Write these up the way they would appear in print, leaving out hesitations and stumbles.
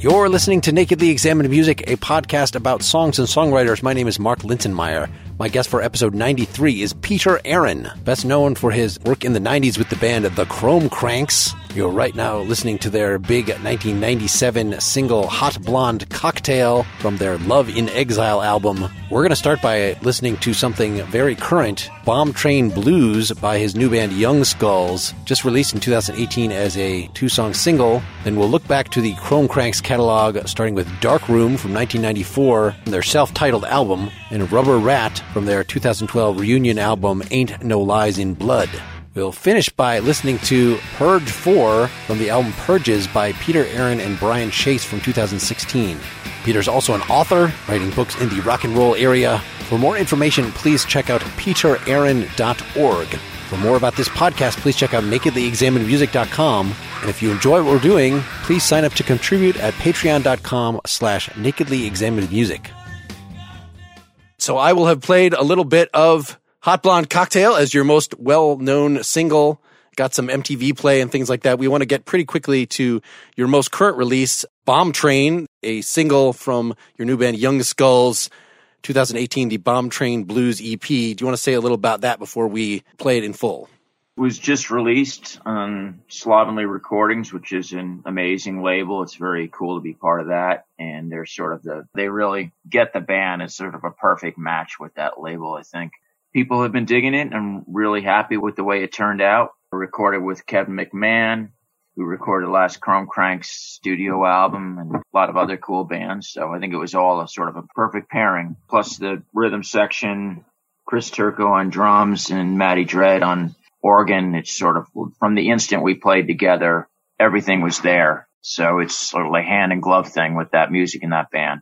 You're listening to Nakedly Examined Music, a podcast about songs and songwriters. My name is Mark Linsenmeyer. My guest for episode 93 is Peter Aaron, best known for his work in the 90s with the band The Chrome Cranks. You're right now listening to their big 1997 single Hot Blonde Cocktail from their Love in Exile album. We're going to start by listening to something very current, Bomb Train Blues by his new band Young Skulls, just released in 2018 as a two-song single. Then we'll look back to the Chrome Cranks catalog, starting with Dark Room from 1994, their self-titled album, and Rubber Rat from their 2012 reunion album Ain't No Lies in Blood. We'll finish by listening to Purge 4 from the album Purges by Peter Aaron and Brian Chase from 2016. Peter's also an author, writing books in the rock and roll area. For more information, please check out peteraaron.org. For more about this podcast, please check out nakedlyexaminedmusic.com. And if you enjoy what we're doing, please sign up to contribute at patreon.com/nakedlyexaminedmusic. So I will have played a little bit of Hot Blonde Cocktail as your most well-known single. Got some MTV play and things like that. We want to get pretty quickly to your most current release, Bomb Train, a single from your new band Young Skulls, 2018, the Bomb Train Blues EP. Do you want to say a little about that before we play it in full? It was just released on Slovenly Recordings, which is an amazing label. It's very cool to be part of that. And they're they really get the band as sort of a perfect match with that label, I think. People have been digging it. I'm really happy with the way it turned out. I recorded with Kevin McMahon, who recorded last Chrome Cranks studio album, and a lot of other cool bands. So I think it was all a sort of a perfect pairing. Plus the rhythm section, Chris Turco on drums and Matty Dredd on organ. It's sort of from the instant we played together, everything was there. So it's sort of like hand and glove thing with that music and that band.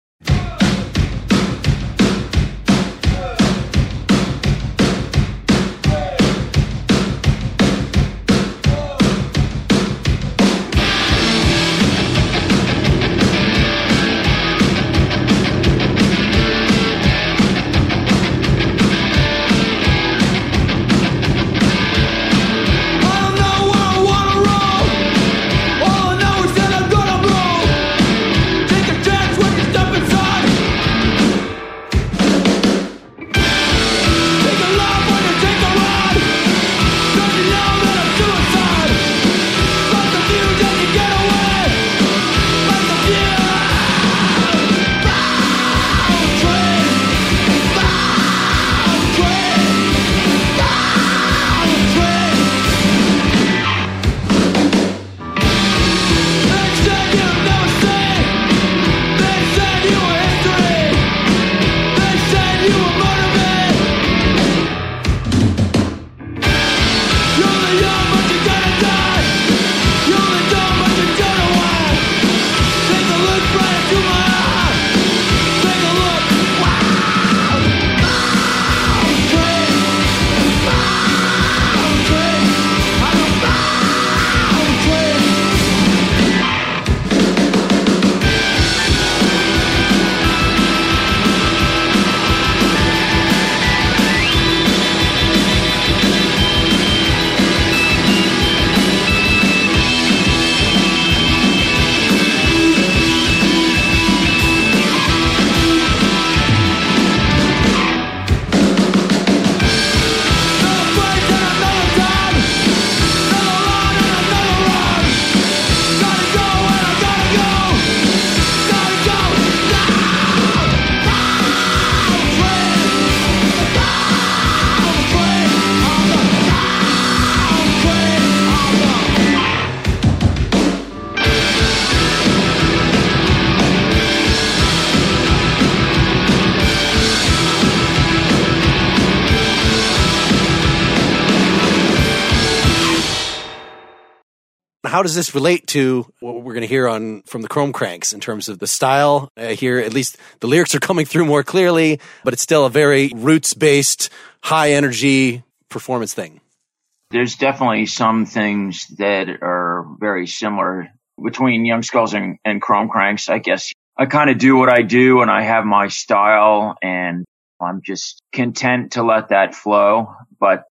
How does this relate to what we're going to hear from the Chrome Cranks in terms of the style? Here, at least the lyrics are coming through more clearly, but it's still a very roots-based, high-energy performance thing. There's definitely some things that are very similar between Young Skulls and Chrome Cranks. I guess I kind of do what I do, and I have my style, and I'm just content to let that flow. But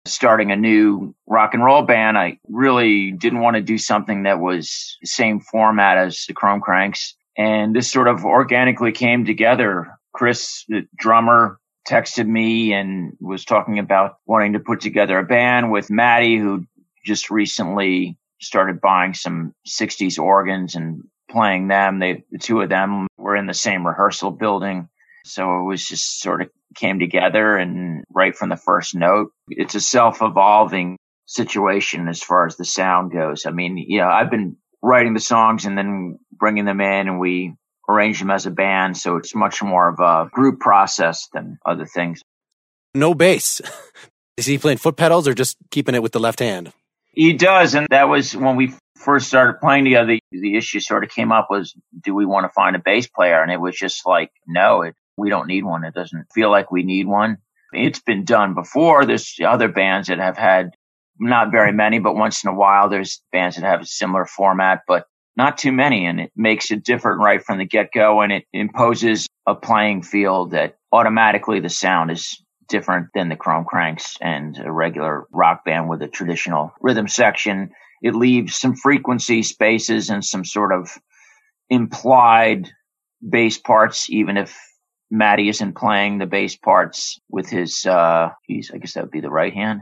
starting a new rock and roll band, I really didn't want to do something that was the same format as the Chrome Cranks. And this sort of organically came together. Chris, the drummer, texted me and was talking about wanting to put together a band with Maddie, who just recently started buying some 60s organs and playing them. The two of them were in the same rehearsal building. So it was just sort of came together, and right from the first note, it's a self-evolving situation as far as the sound goes. I mean, I've been writing the songs and then bringing them in, and we arrange them as a band. So it's much more of a group process than other things. No bass. Is he playing foot pedals or just keeping it with the left hand? He does. And that was when we first started playing together. The issue sort of came up was, do we want to find a bass player? And it was just like, no, we don't need one. It doesn't feel like we need one. It's been done before. There's other bands that have had, not very many, but once in a while, there's bands that have a similar format, but not too many. And it makes it different right from the get-go. And it imposes a playing field that automatically the sound is different than the Chrome Cranks and a regular rock band with a traditional rhythm section. It leaves some frequency spaces and some sort of implied bass parts, even if Matty isn't playing the bass parts with his, I guess that would be the right hand.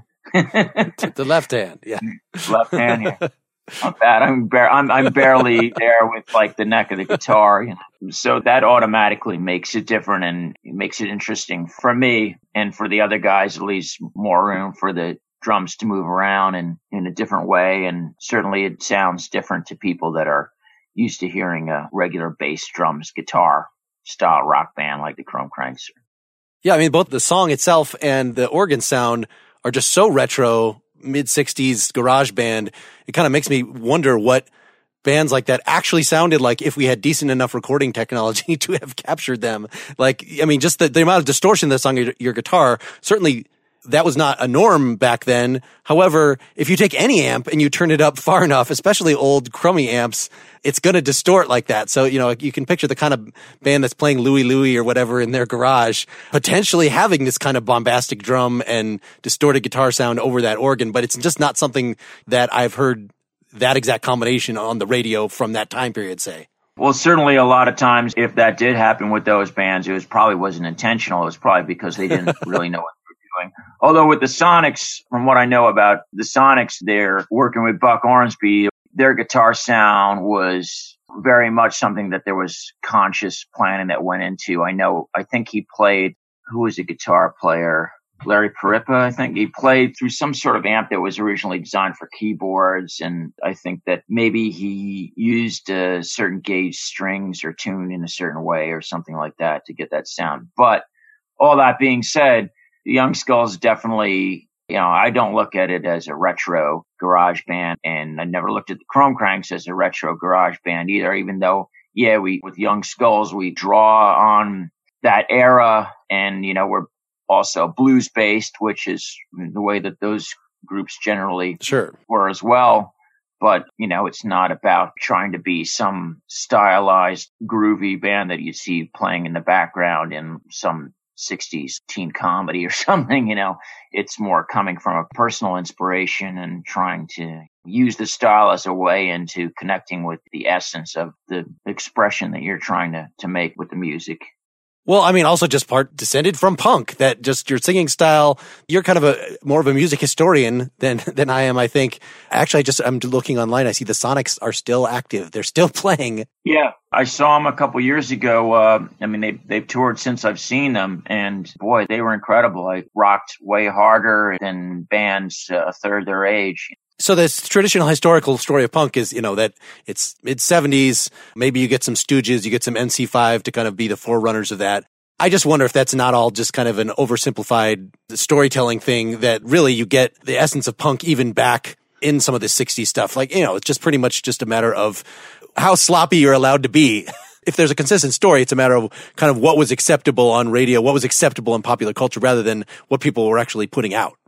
The left hand, yeah. Left hand, yeah. Not bad. I'm barely there with like the neck of the guitar, So that automatically makes it different, and it makes it interesting for me, and for the other guys. At least more room for the drums to move around and in a different way, and certainly it sounds different to people that are used to hearing a regular bass, drums, guitar style rock band like the Chrome Cranks. Yeah, I mean, both the song itself and the organ sound are just so retro, mid-60s garage band. It kind of makes me wonder what bands like that actually sounded like if we had decent enough recording technology to have captured them. Like, I mean, just the amount of distortion that's on your guitar, certainly that was not a norm back then. However, if you take any amp and you turn it up far enough, especially old crummy amps, it's going to distort like that. So, you can picture the kind of band that's playing Louie Louie or whatever in their garage, potentially having this kind of bombastic drum and distorted guitar sound over that organ. But it's just not something that I've heard that exact combination on the radio from that time period, say. Well, certainly a lot of times, if that did happen with those bands, probably wasn't intentional. It was probably because they didn't really know what they were doing. Although with the Sonics, from what I know about the Sonics, they're working with Buck Ormsby. Their guitar sound was very much something that there was conscious planning that went into. I think he played, who was a guitar player? Larry Parippa, I think. He played through some sort of amp that was originally designed for keyboards. And I think that maybe he used certain gauge strings or tuned in a certain way or something like that to get that sound. But all that being said, the Young Skulls definitely, I don't look at it as a retro garage band, and I never looked at the Chrome Cranks as a retro garage band either, even though, with Young Skulls, we draw on that era, and, we're also blues based, which is the way that those groups generally were as well. But, it's not about trying to be some stylized, groovy band that you see playing in the background in some 60s teen comedy or something. It's more coming from a personal inspiration and trying to use the style as a way into connecting with the essence of the expression that you're trying to make with the music. Well, I mean, also just part descended from punk, that just your singing style. You're kind of more of a music historian than I am, I think. Actually, I'm looking online. I see the Sonics are still active. They're still playing. Yeah. I saw them a couple years ago. They've toured since I've seen them, and boy, they were incredible. I rocked way harder than bands a third their age. So this traditional historical story of punk is, that it's mid-70s. Maybe you get some Stooges, you get some MC5 to kind of be the forerunners of that. I just wonder if that's not all just kind of an oversimplified storytelling thing, that really you get the essence of punk even back in some of the 60s stuff. Like, it's just pretty much just a matter of how sloppy you're allowed to be. If there's a consistent story, it's a matter of kind of what was acceptable on radio, what was acceptable in popular culture, rather than what people were actually putting out.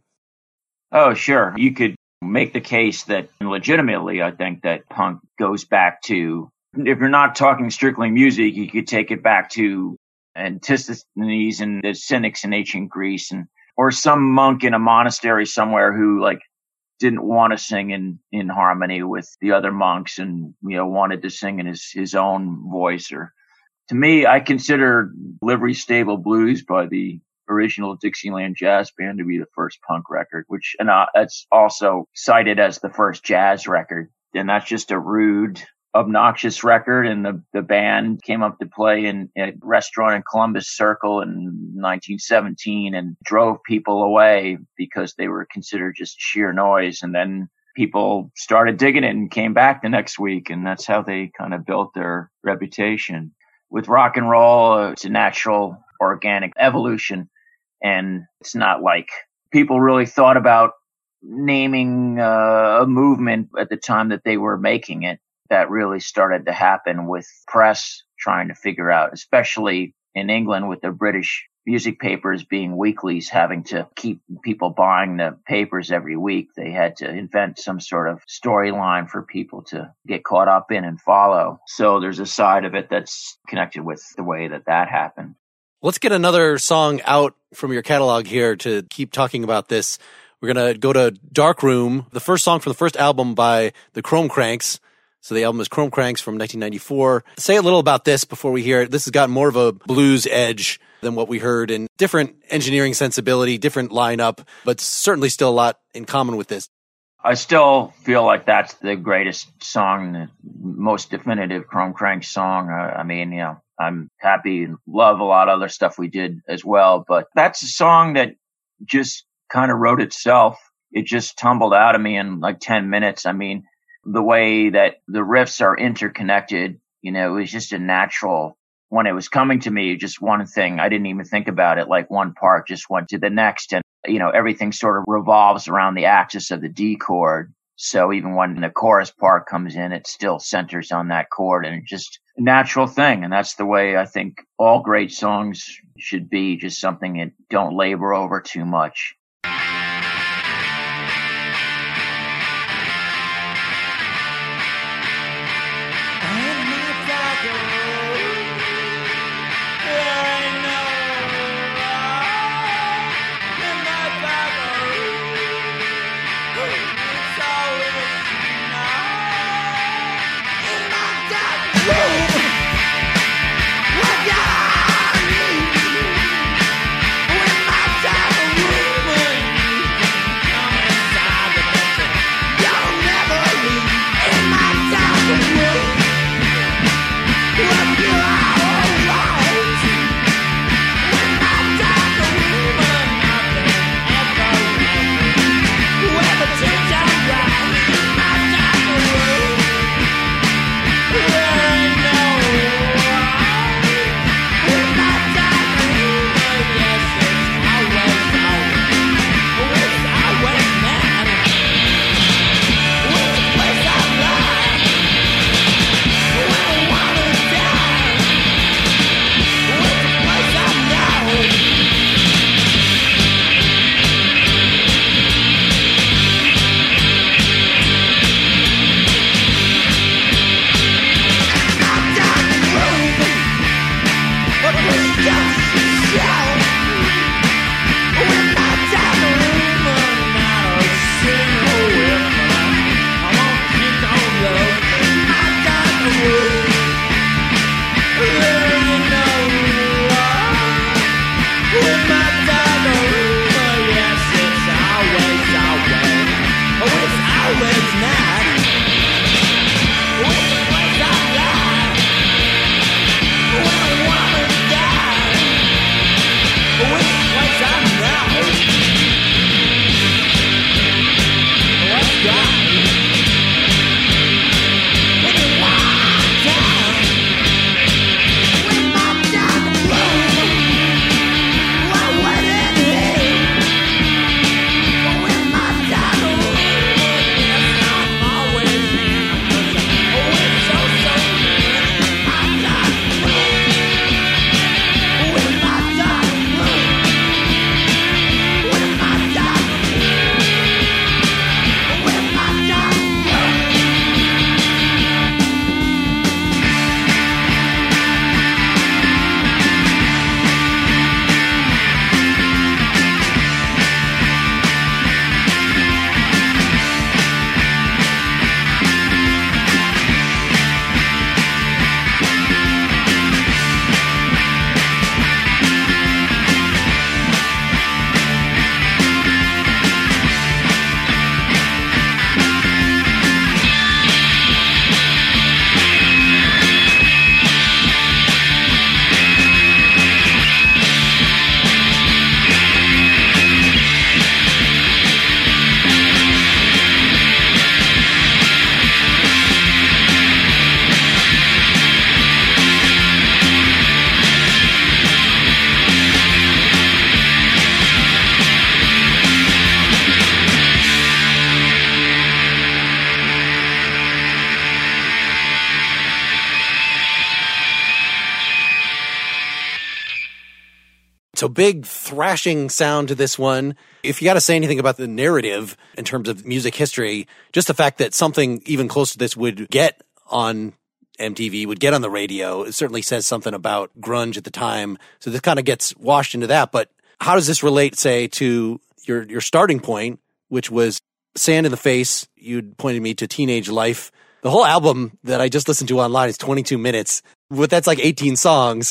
Oh, sure. You could make the case that legitimately, I think that punk goes back to, if you're not talking strictly music, you could take it back to Antisthenes and the Cynics in ancient Greece and or some monk in a monastery somewhere who like didn't want to sing in harmony with the other monks and, wanted to sing in his own voice. Or to me, I consider Livery Stable Blues by the original Dixieland Jazz Band to be the first punk record, which, and it's also cited as the first jazz record. And that's just a rude, obnoxious record. And the band came up to play in a restaurant in Columbus Circle in 1917 and drove people away because they were considered just sheer noise. And then people started digging it and came back the next week. And that's how they kind of built their reputation. With rock and roll, it's a natural, organic evolution. And it's not like people really thought about naming a movement at the time that they were making it. That really started to happen with press trying to figure out, especially in England with the British music papers being weeklies, having to keep people buying the papers every week. They had to invent some sort of storyline for people to get caught up in and follow. So there's a side of it that's connected with the way that happened. Let's get another song out from your catalog here to keep talking about this. We're going to go to Dark Room, the first song from the first album by the Chrome Cranks. So the album is Chrome Cranks from 1994. Say a little about this before we hear it. This has got more of a blues edge than what we heard, and different engineering sensibility, different lineup, but certainly still a lot in common with this. I still feel like that's the greatest song, the most definitive Chrome Cranks song. I'm happy and love a lot of other stuff we did as well, but that's a song that just kind of wrote itself. It just tumbled out of me in like 10 minutes. I mean, the way that the riffs are interconnected, it was just a natural, when it was coming to me, just one thing, I didn't even think about it, like one part just went to the next, and, everything sort of revolves around the axis of the D chord. So even when the chorus part comes in, it still centers on that chord, and it's just a natural thing. And that's the way I think all great songs should be, just something that don't labor over too much. So big thrashing sound to this one. If you got to say anything about the narrative in terms of music history, just the fact that something even close to this would get on MTV, would get on the radio, it certainly says something about grunge at the time. So this kind of gets washed into that. But how does this relate, say, to your starting point, which was Sand in the Face? You'd pointed me to Teenage Life. The whole album that I just listened to online is 22 minutes. But that's like 18 songs.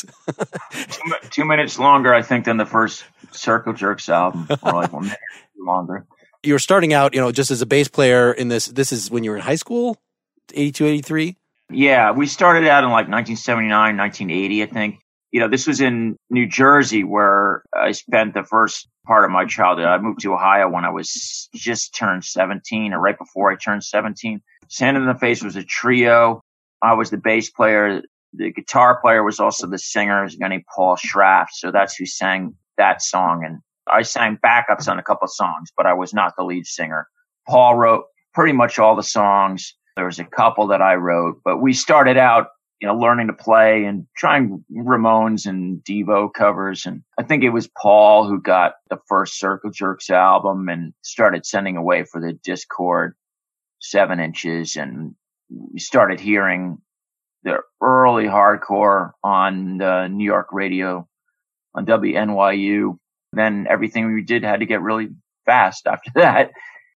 2 minutes longer, I think, than the first Circle Jerks album, or like 1 minute longer. You were starting out, just as a bass player in this. This is when you were in high school, 82, 83? Yeah, we started out in like 1979, 1980, I think. This was in New Jersey, where I spent the first part of my childhood. I moved to Ohio when I was just turned 17, or right before I turned 17. Sand in the Face was a trio. I was the bass player. The guitar player was also the singer, a guy named Paul Schraff. So that's who sang that song. And I sang backups on a couple of songs, but I was not the lead singer. Paul wrote pretty much all the songs. There was a couple that I wrote, but we started out, learning to play and trying Ramones and Devo covers. And I think it was Paul who got the first Circle Jerks album and started sending away for the Discord 7 inches. And we started hearing the early hardcore on the New York radio on WNYU. Then everything we did had to get really fast after that.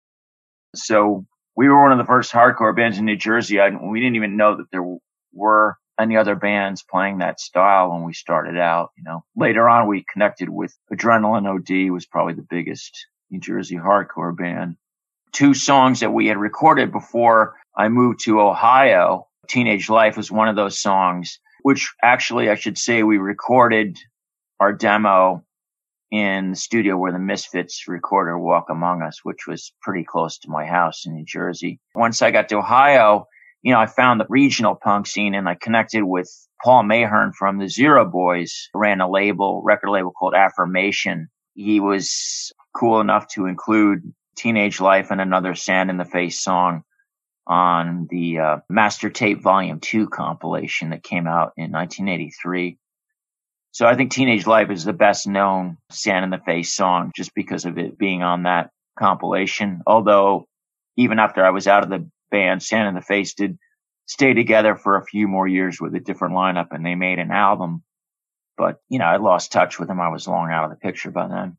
So we were one of the first hardcore bands in New Jersey. We didn't even know that there were any other bands playing that style when we started out. Later on, we connected with Adrenaline OD, was probably the biggest New Jersey hardcore band. 2 songs that we had recorded before I moved to Ohio. Teenage Life was one of those songs, which actually I should say we recorded our demo in the studio where the Misfits recorded Walk Among Us, which was pretty close to my house in New Jersey. Once I got to Ohio, I found the regional punk scene, and I connected with Paul Mahern from the Zero Boys, who ran a record label called Affirmation. He was cool enough to include Teenage Life and another Sand in the Face song on the Master Tape Volume 2 compilation that came out in 1983. So I think Teenage Life is the best known Sand in the Face song just because of it being on that compilation. Although even after I was out of the band, Sand in the Face did stay together for a few more years with a different lineup, and they made an album. But, I lost touch with them. I was long out of the picture by then.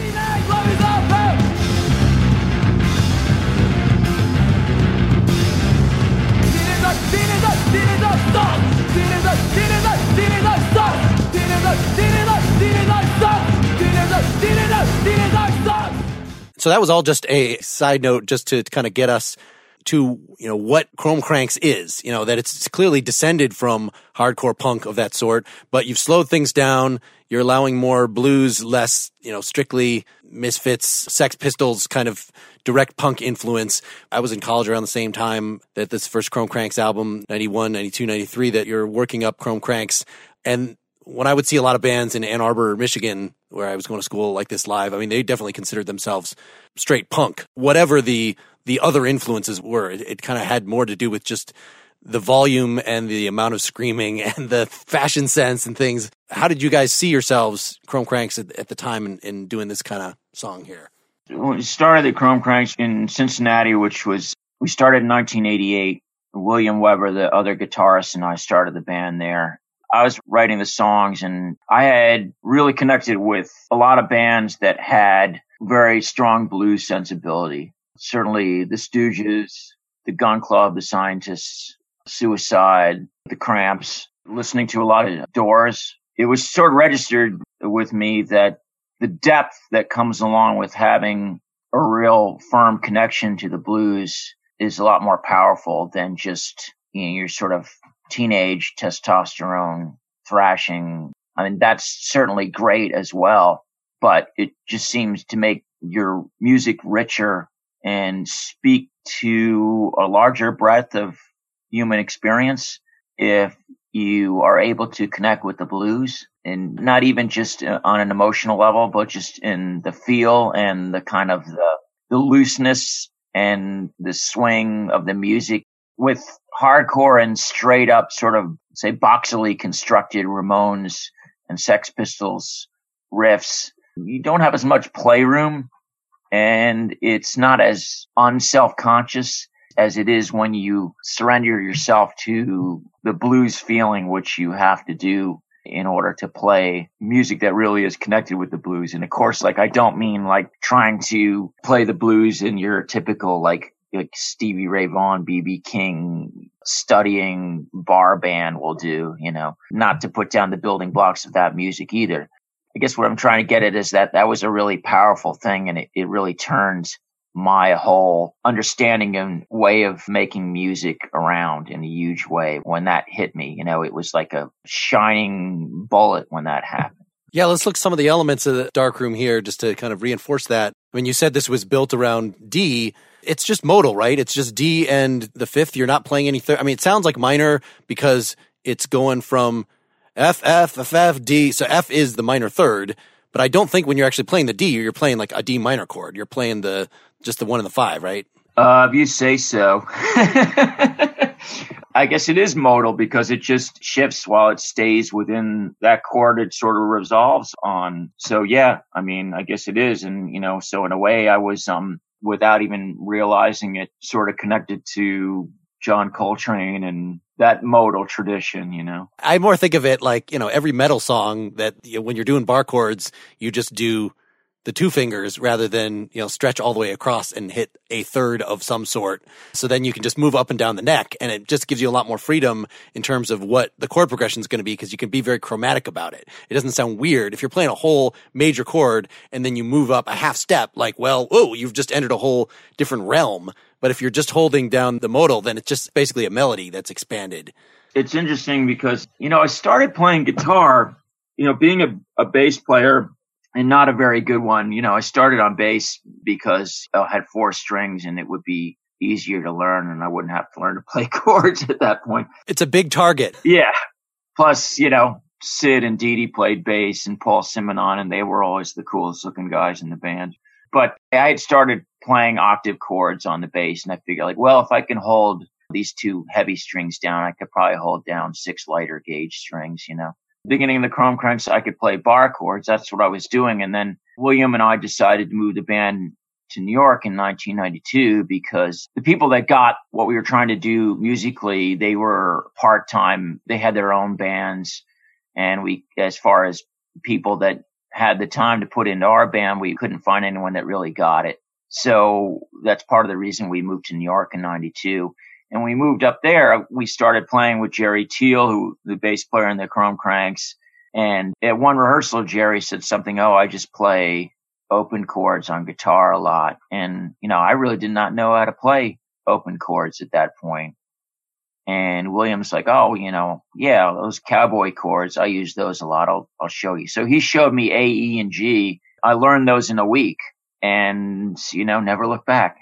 So that was all just a side note, just to kind of get us to, what Chrome Cranks is, that it's clearly descended from hardcore punk of that sort, but you've slowed things down. You're allowing more blues, less, strictly Misfits, Sex Pistols kind of direct punk influence. I was in college around the same time that this first Chrome Cranks album, 91, 92, 93, that you're working up Chrome Cranks. And when I would see a lot of bands in Ann Arbor, Michigan, where I was going to school like this live, they definitely considered themselves straight punk. Whatever the other influences were, it kind of had more to do with just the volume and the amount of screaming and the fashion sense and things. How did you guys see yourselves, Chrome Cranks, at the time in doing this kind of song here? We started the Chrome Cranks in Cincinnati, we started in 1988. William Weber, the other guitarist, and I started the band there. I was writing the songs, and I had really connected with a lot of bands that had very strong blues sensibility. Certainly the Stooges, the Gun Club, the Scientists, Suicide, the Cramps, listening to a lot of Doors. It was sort of registered with me that the depth that comes along with having a real firm connection to the blues is a lot more powerful than just, your sort of teenage testosterone thrashing. That's certainly great as well, but it just seems to make your music richer and speak to a larger breadth of human experience if you are able to connect with the blues, and not even just on an emotional level, but just in the feel and the kind of the looseness and the swing of the music. With hardcore and straight up sort of, say, boxily constructed Ramones and Sex Pistols riffs, you don't have as much playroom, and it's not as unself-conscious as it is when you surrender yourself to the blues feeling, which you have to do in order to play music that really is connected with the blues. And of course, like, I don't mean like trying to play the blues in your typical like Stevie Ray Vaughan, B.B. King studying bar band will do, not to put down the building blocks of that music either. I guess what I'm trying to get at is that was a really powerful thing, and it really turns my whole understanding and way of making music around in a huge way. When that hit me, it was like a shining bullet when that happened. Yeah, let's look at some of the elements of the Darkroom here just to kind of reinforce that. When you said this was built around D, it's just modal, right? It's just D and the fifth. You're not playing any third. I mean, it sounds like minor because it's going from F, F, F, F, D. So F is the minor third. But I don't think when you're actually playing the D, you're playing like a D minor chord. You're playing just the 1 and the 5, right? If you say so. I guess it is modal because it just shifts while it stays within that chord it sort of resolves on. So yeah, I mean, I guess it is. And, so in a way I was, without even realizing it, sort of connected to John Coltrane and that modal tradition, I more think of it like, every metal song that when you're doing bar chords, you just do the 2 fingers rather than, stretch all the way across and hit a third of some sort. So then you can just move up and down the neck, and it just gives you a lot more freedom in terms of what the chord progression is going to be, because you can be very chromatic about it. It doesn't sound weird. If you're playing a whole major chord and then you move up a half step, like, well, oh, you've just entered a whole different realm. But if you're just holding down the modal, then it's just basically a melody that's expanded. It's interesting because, I started playing guitar, being a bass player, and not a very good one. I started on bass because I had 4 strings and it would be easier to learn, and I wouldn't have to learn to play chords at that point. It's a big target. Yeah. Plus, Sid and Dee Dee played bass, and Paul Simonon, and they were always the coolest looking guys in the band. But I had started playing octave chords on the bass, and I figured, like, well, if I can hold these 2 heavy strings down, I could probably hold down 6 lighter gauge strings, Beginning of the Chrome Cranks, I could play bar chords. That's what I was doing. And then William and I decided to move the band to New York in 1992 because the people that got what we were trying to do musically, they were part-time. They had their own bands. And as far as people that had the time to put into our band, we couldn't find anyone that really got it. So that's part of the reason we moved to New York in 92. And we moved up there, we started playing with Jerry Teal, who the bass player in the Chrome Cranks. And at one rehearsal, Jerry said something, I just play open chords on guitar a lot. And, I really did not know how to play open chords at that point. And William's like, yeah, those cowboy chords, I use those a lot. I'll show you. So he showed me A, E, and G. I learned those in a week. And, never look back.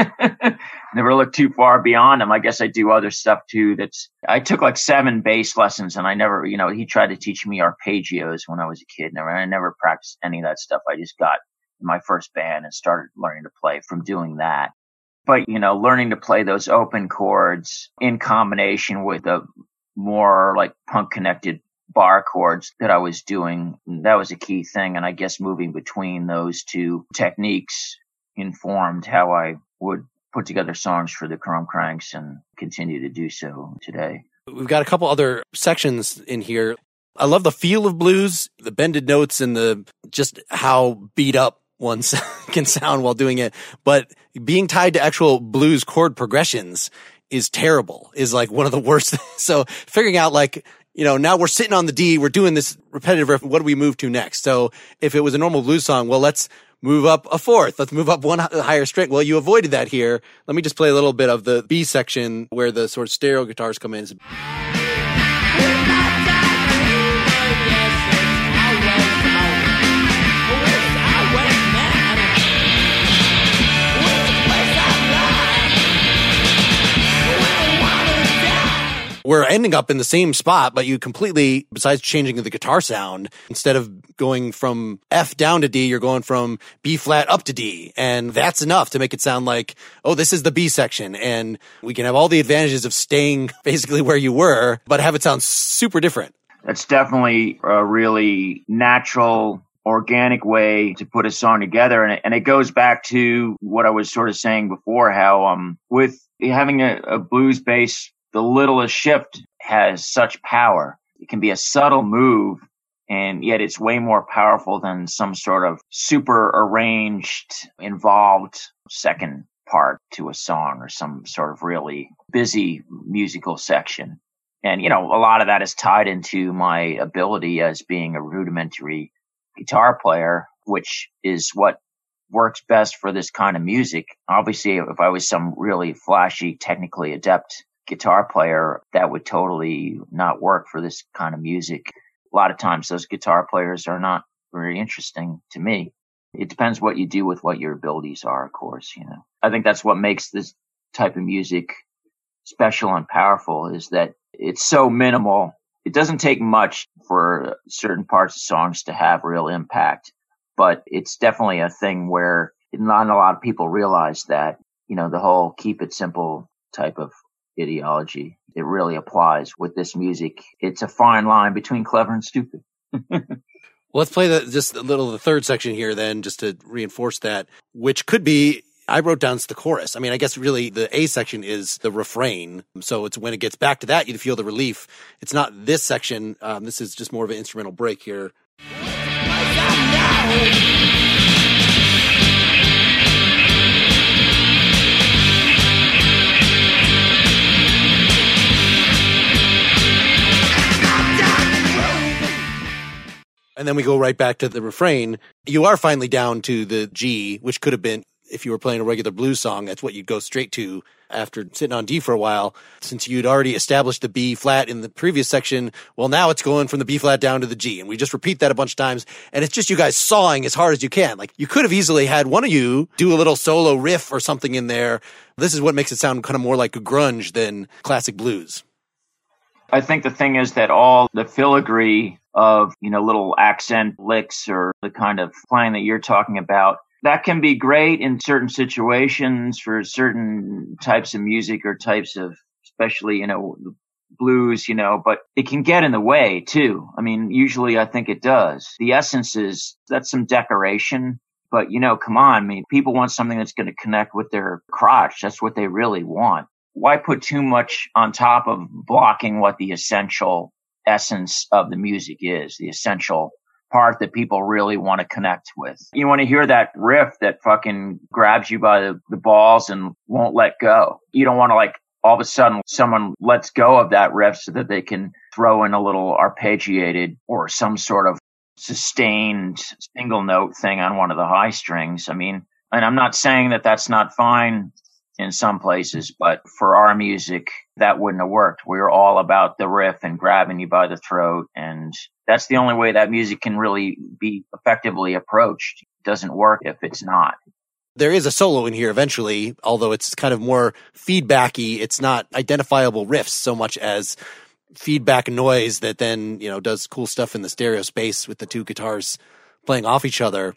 Never look too far beyond them. I guess I do other stuff too. I took like 7 bass lessons, and I never, he tried to teach me arpeggios when I was a kid. I never practiced any of that stuff. I just got in my first band and started learning to play from doing that. But, learning to play those open chords in combination with a more like punk connected bar chords that I was doing, that was a key thing. And I guess moving between those 2 techniques informed how I would put together songs for the Chrome Cranks and continue to do so today. We've got a couple other sections in here. I love the feel of blues, the bended notes, and just how beat up one can sound while doing it. But being tied to actual blues chord progressions is terrible, is like one of the worst. So figuring out like, now we're sitting on the D, we're doing this repetitive riff. What do we move to next? So if it was a normal blues song, well, let's move up a fourth. Let's move up one higher string. Well, you avoided that here. Let me just play a little bit of the B section where the sort of stereo guitars come in. We're ending up in the same spot, but you completely, besides changing the guitar sound, instead of going from F down to D, you're going from B flat up to D. And that's enough to make it sound like, oh, this is the B section. And we can have all the advantages of staying basically where you were, but have it sound super different. That's definitely a really natural organic way to put a song together. And it goes back to what I was sort of saying before, how with having a blues bass, the littlest shift has such power. It can be a subtle move, and yet it's way more powerful than some sort of super arranged, involved second part to a song or some sort of really busy musical section. And, a lot of that is tied into my ability as being a rudimentary guitar player, which is what works best for this kind of music. Obviously, if I was some really flashy, technically adept guitar player, that would totally not work for this kind of music. A lot of times those guitar players are not very interesting to me. It depends what you do with what your abilities are, of course, I think that's what makes this type of music special and powerful, is that it's so minimal. It doesn't take much for certain parts of songs to have real impact, but it's definitely a thing where not a lot of people realize that, the whole keep it simple type of ideology, it really applies with this music. It's a fine line between clever and stupid. Well, let's play the third section here then, just to reinforce that, which could be, I wrote down the chorus. I mean, I guess really the A section is the refrain. So it's when it gets back to that, you feel the relief. It's not this section. This is just more of an instrumental break here. And then we go right back to the refrain. You are finally down to the G, which could have been, if you were playing a regular blues song, that's what you'd go straight to after sitting on D for a while. Since you'd already established the B flat in the previous section, well, now it's going from the B flat down to the G. And we just repeat that a bunch of times. And it's just you guys sawing as hard as you can. Like, you could have easily had one of you do a little solo riff or something in there. This is what makes it sound kind of more like a grunge than classic blues. I think the thing is that all the filigree of, little accent licks or the kind of playing that you're talking about, that can be great in certain situations for certain types of music or types of, especially, blues, but it can get in the way too. I mean, usually I think it does. The essence is, that's some decoration, but come on, I mean, people want something that's going to connect with their crotch. That's what they really want. Why put too much on top of blocking what the essential essence of the music is, the essential part that people really want to connect with? You want to hear that riff that fucking grabs you by the balls and won't let go. You don't want to all of a sudden someone lets go of that riff so that they can throw in a little arpeggiated or some sort of sustained single note thing on one of the high strings. I mean, and I'm not saying that that's not fine in some places, but for our music, that wouldn't have worked. We're all about the riff and grabbing you by the throat. And that's the only way that music can really be effectively approached. It doesn't work if it's not. There is a solo in here eventually, although it's kind of more feedbacky. It's not identifiable riffs so much as feedback noise that then, does cool stuff in the stereo space with the two guitars playing off each other.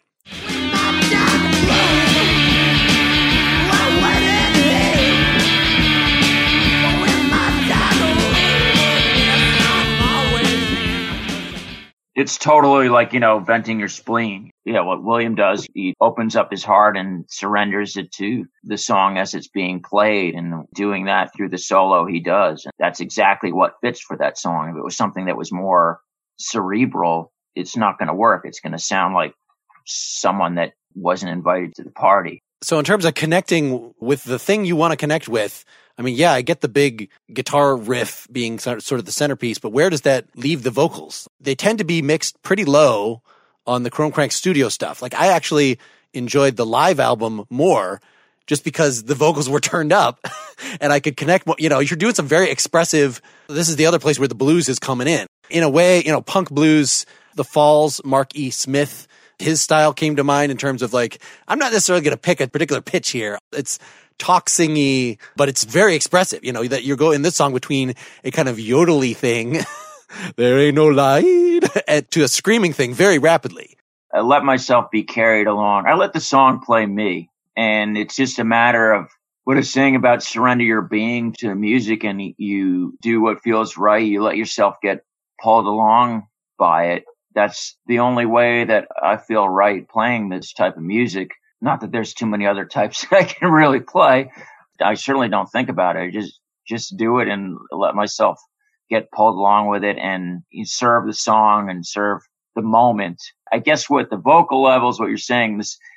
It's totally like, venting your spleen. What William does, he opens up his heart and surrenders it to the song as it's being played, and doing that through the solo he does. And that's exactly what fits for that song. If it was something that was more cerebral, it's not going to work. It's going to sound like someone that wasn't invited to the party. So in terms of connecting with the thing you want to connect with, I mean, yeah, I get the big guitar riff being sort of the centerpiece, but where does that leave the vocals? They tend to be mixed pretty low on the Chrome Crank studio stuff. Like, I actually enjoyed the live album more just because the vocals were turned up and I could connect. You're doing some very expressive. This is the other place where the blues is coming in. In a way, punk blues, The Falls, Mark E. Smith, his style came to mind in terms of I'm not necessarily going to pick a particular pitch here. It's talk singy, but it's very expressive. That you go in this song between a kind of yodely thing, there ain't no light, to a screaming thing very rapidly. I let myself be carried along. I let the song play me. And it's just a matter of what it's saying about surrender your being to music, and you do what feels right. You let yourself get pulled along by it. that's the only way that I feel right playing this type of music. Not that there's too many other types that I can really play. I certainly don't think about it. I just do it and let myself get pulled along with it and serve the song and serve the moment. I guess with the vocal levels, what you're saying,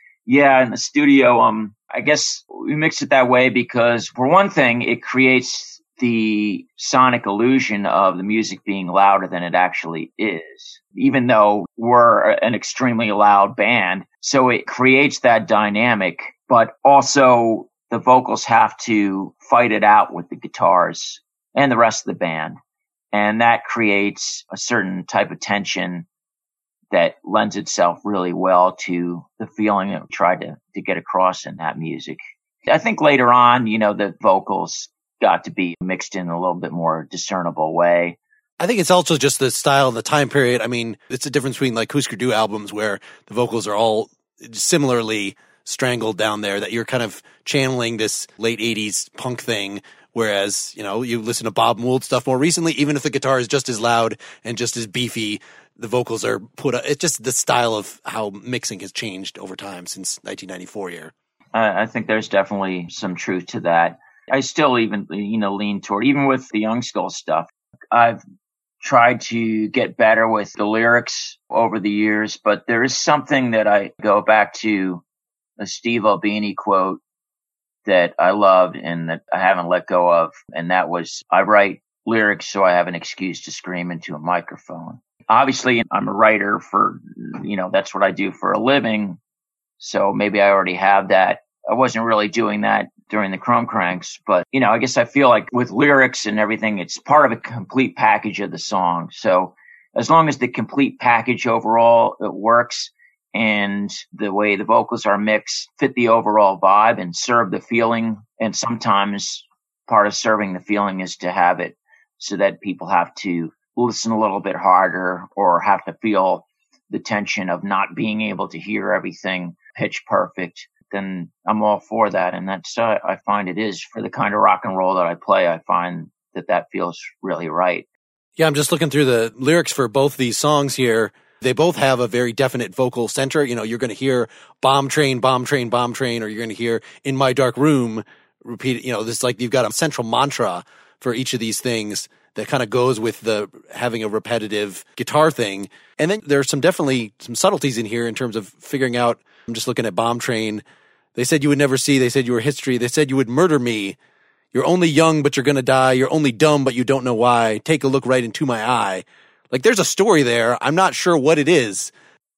in the studio, I guess we mix it that way because for one thing, it creates the sonic illusion of the music being louder than it actually is, even though we're an extremely loud band. So it creates that dynamic, but also the vocals have to fight it out with the guitars and the rest of the band. And that creates a certain type of tension that lends itself really well to the feeling that we tried to get across in that music. I think later on, the vocals got to be mixed in a little bit more discernible way. I think it's also just the style and the time period. I mean, it's a difference between like Husker Du albums where the vocals are all similarly strangled down there, that you're kind of channeling this late 80s punk thing. Whereas, you listen to Bob Mould stuff more recently, even if the guitar is just as loud and just as beefy, the vocals are it's just the style of how mixing has changed over time since 1994 year. I think there's definitely some truth to that. I still even, lean toward, even with the Young Skull stuff, I've tried to get better with the lyrics over the years, but there is something that I go back to, a Steve Albini quote that I loved and that I haven't let go of. And that was, I write lyrics so I have an excuse to scream into a microphone. Obviously, I'm a writer for, that's what I do for a living. So maybe I already have that. I wasn't really doing that during the Chrome Cranks, but, I guess I feel like with lyrics and everything, it's part of a complete package of the song. So as long as the complete package overall, it works, and the way the vocals are mixed fit the overall vibe and serve the feeling. And sometimes part of serving the feeling is to have it so that people have to listen a little bit harder or have to feel the tension of not being able to hear everything pitch perfect. Then I'm all for that. And that's, I find it is for the kind of rock and roll that I play. I find that feels really right. Yeah, I'm just looking through the lyrics for both these songs here. They both have a very definite vocal center. You're going to hear bomb train, bomb train, bomb train, or you're going to hear in my dark room repeat. This like you've got a central mantra for each of these things that kind of goes with the having a repetitive guitar thing. And then there's definitely some subtleties in here in terms of figuring out. I'm just looking at bomb train. They said you would never see. They said you were history. They said you would murder me. You're only young, but you're going to die. You're only dumb, but you don't know why. Take a look right into my eye. Like, there's a story there. I'm not sure what it is.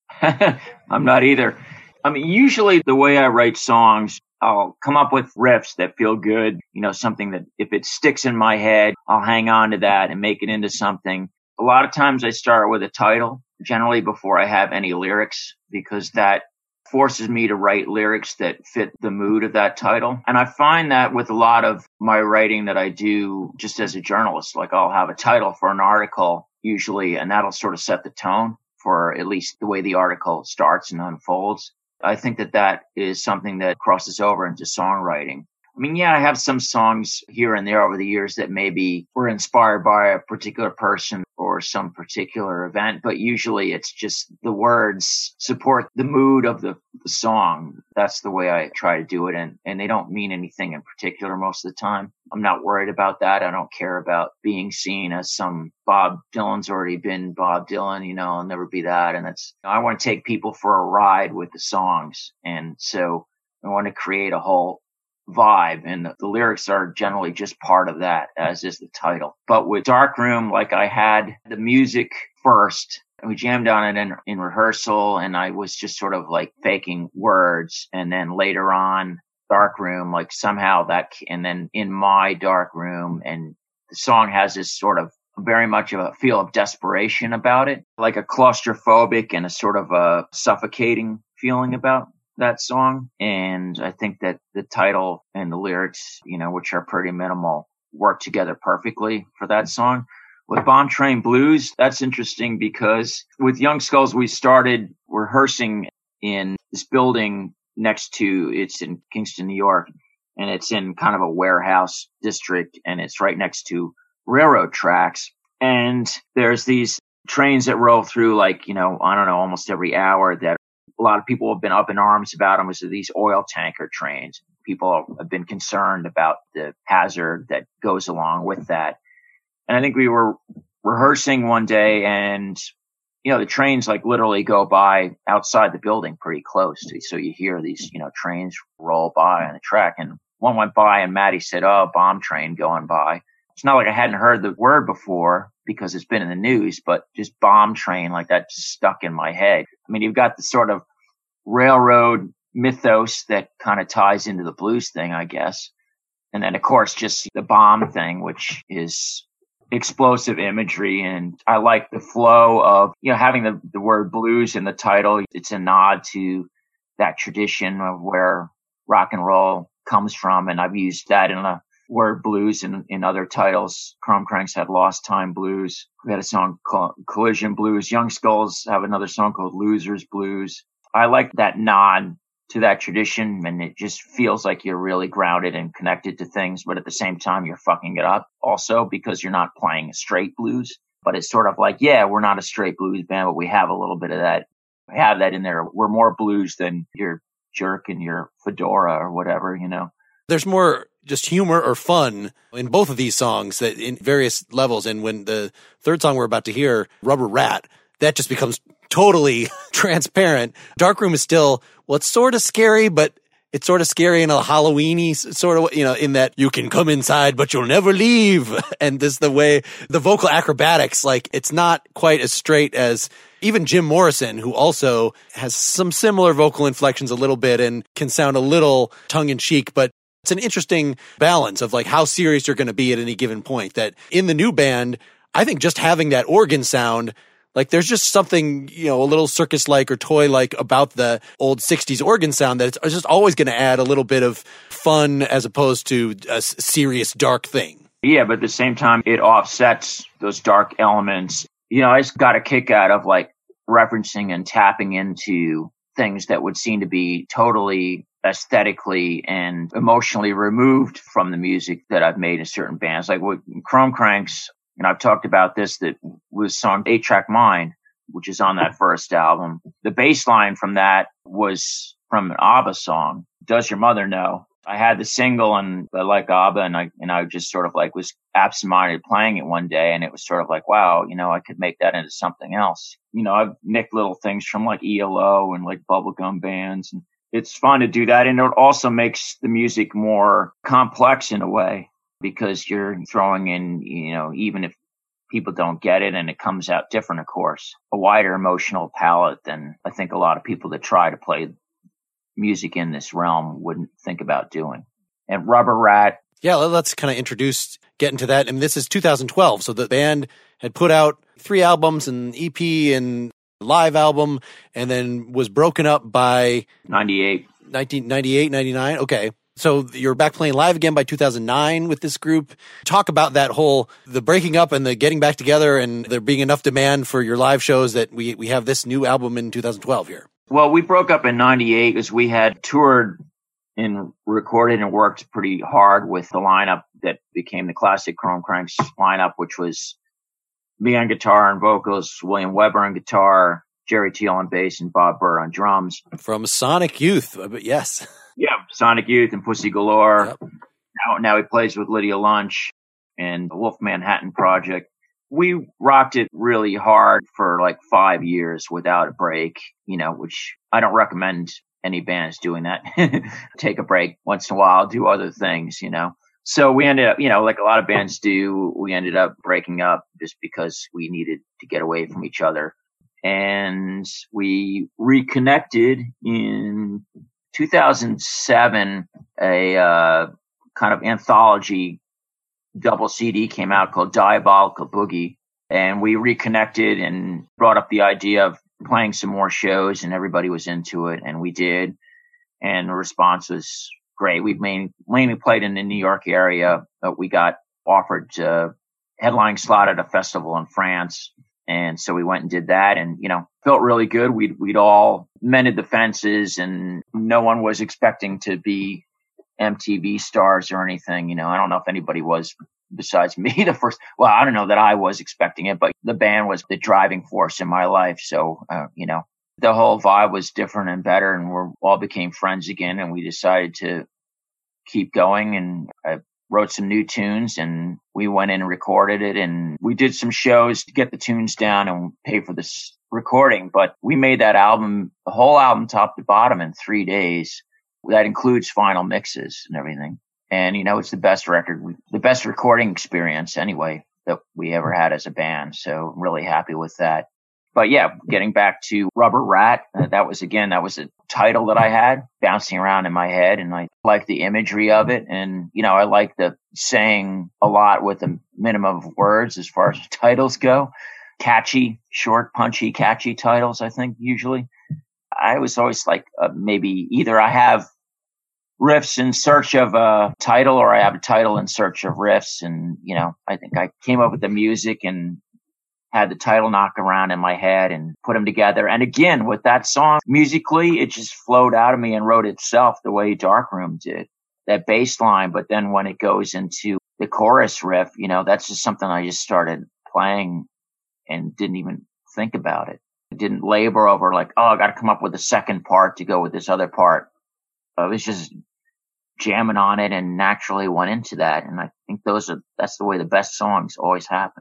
I'm not either. I mean, usually the way I write songs, I'll come up with riffs that feel good, something that if it sticks in my head, I'll hang on to that and make it into something. A lot of times I start with a title, generally before I have any lyrics, because that forces me to write lyrics that fit the mood of that title. And I find that with a lot of my writing that I do just as a journalist, like I'll have a title for an article usually, and that'll sort of set the tone for at least the way the article starts and unfolds. I think that is something that crosses over into songwriting. I mean, yeah, I have some songs here and there over the years that maybe were inspired by a particular person or some particular event, but usually it's just the words support the mood of the song. That's the way I try to do it. And they don't mean anything in particular most of the time. I'm not worried about that. I don't care about being seen as some Bob Dylan's already been Bob Dylan, I'll never be that. And I want to take people for a ride with the songs. And so I want to create a whole vibe, and the lyrics are generally just part of that, as is the title. But with Darkroom, like I had the music first, and we jammed on it in rehearsal, and I was just sort of like faking words, and then later on, Darkroom, like somehow and then in my dark room, and the song has this sort of very much of a feel of desperation about it, like a claustrophobic and a sort of a suffocating feeling about that song. And I think that the title and the lyrics, which are pretty minimal, work together perfectly for that song. With Bomb Train Blues, that's interesting because with Young Skulls, we started rehearsing in this building it's in Kingston, New York, and it's in kind of a warehouse district, and it's right next to railroad tracks. And there's these trains that roll through, like, I don't know, almost every hour, that a lot of people have been up in arms about them, is these oil tanker trains. People have been concerned about the hazard that goes along with that. And I think we were rehearsing one day, and the trains like literally go by outside the building pretty close. So you hear these, trains roll by on the track, and one went by and Maddie said, "Oh, bomb train going by." It's not like I hadn't heard the word before because it's been in the news, but just bomb train, like that just stuck in my head. I mean, you've got the sort of railroad mythos that kind of ties into the blues thing, I guess. And then of course, just the bomb thing, which is explosive imagery. And I like the flow of, having the word blues in the title. It's a nod to that tradition of where rock and roll comes from. And I've used that in the word blues in other titles. Chrome Cranks had Lost Time Blues. We had a song called Collision Blues. Young Skulls have another song called Losers Blues. I like that nod to that tradition, and it just feels like you're really grounded and connected to things, but at the same time you're fucking it up also because you're not playing a straight blues. But it's sort of like, yeah, we're not a straight blues band, but we have a little bit of that. We have that in there. We're more blues than your jerk and your fedora or whatever, There's more just humor or fun in both of these songs that in various levels. And when the third song we're about to hear, Rubber Rat, that just becomes totally transparent. Darkroom is still, it's sort of scary, but it's sort of scary in a Halloween-y sort of, in that you can come inside, but you'll never leave. And this, the way the vocal acrobatics, like it's not quite as straight as even Jim Morrison, who also has some similar vocal inflections a little bit and can sound a little tongue in cheek, but it's an interesting balance of like how serious you're going to be at any given point. That in the new band, I think just having that organ sound, like there's just something, a little circus-like or toy-like about the old 60s organ sound that it's just always going to add a little bit of fun as opposed to a serious, dark thing. Yeah, but at the same time, it offsets those dark elements. I just got a kick out of like referencing and tapping into things that would seem to be totally aesthetically and emotionally removed from the music that I've made in certain bands. Like with Chrome Cranks, and I've talked about this, that was song 8-Track Mind, which is on that first album. The bass line from that was from an ABBA song, Does Your Mother Know? I had the single and I like ABBA, and I just sort of like was absent-minded playing it one day, and it was sort of like, wow, I could make that into something else. I've nicked little things from like ELO and like bubblegum bands, and it's fun to do that. And it also makes the music more complex in a way, because you're throwing in, even if people don't get it and it comes out different, of course, a wider emotional palette than I think a lot of people that try to play music in this realm wouldn't think about doing. And Rubber Rat. Yeah, let's kind of get into that. And this is 2012. So the band had put out 3 albums, an EP and live album, and then was broken up by 1998, 99. Okay. So you're back playing live again by 2009 with this group. Talk about that the breaking up and the getting back together, and there being enough demand for your live shows that we have this new album in 2012 here. Well, we broke up in 98 because we had toured and recorded and worked pretty hard with the lineup that became the classic Chrome Cranks lineup, which was me on guitar and vocals, William Weber on guitar, Jerry Teal on bass, and Bob Burr on drums. From Sonic Youth, but yes. Yeah, Sonic Youth and Pussy Galore. Yep. Now he plays with Lydia Lunch and the Wolf Manhattan Project. We rocked it really hard for like 5 years without a break, which I don't recommend any bands doing that. Take a break once in a while, do other things, So we ended up, like a lot of bands do, we ended up breaking up just because we needed to get away from each other. And we reconnected in 2007. A kind of anthology double CD came out called Diabolical Boogie. And we reconnected and brought up the idea of playing some more shows, and everybody was into it, and we did. And the response was great. We've mainly played in the New York area, but we got offered to headline slot at a festival in France. And so we went and did that, and, felt really good. We'd all mended the fences, and no one was expecting to be MTV stars or anything. I don't know if anybody was besides me, I don't know that I was expecting it, but the band was the driving force in my life. So, the whole vibe was different and better, and we all became friends again, and we decided to keep going. And I wrote some new tunes, and we went in and recorded it, and we did some shows to get the tunes down and pay for this recording. But we made that album, the whole album top to bottom, in 3 days. That includes final mixes and everything. And, it's the best recording experience anyway that we ever had as a band. So I'm really happy with that. But yeah, getting back to Rubber Rat, that was a title that I had bouncing around in my head, and I like the imagery of it. And, I like the saying a lot with a minimum of words as far as titles go. Catchy, short, punchy, catchy titles, I think, usually. I was always like, maybe either I have riffs in search of a title, or I have a title in search of riffs. And, I think I came up with the music and had the title knock around in my head and put them together. And again, with that song, musically, it just flowed out of me and wrote itself the way Darkroom did. That bass line, but then when it goes into the chorus riff, that's just something I just started playing and didn't even think about it. I didn't labor over like, I got to come up with a second part to go with this other part. I was just jamming on it and naturally went into that. And I think that's the way the best songs always happen.